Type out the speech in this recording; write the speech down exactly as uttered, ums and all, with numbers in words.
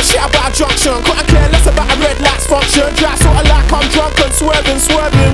shit about a junction. Couldn't care less about a red lights function. Drive sorta like I'm drunk and swerving, swerving.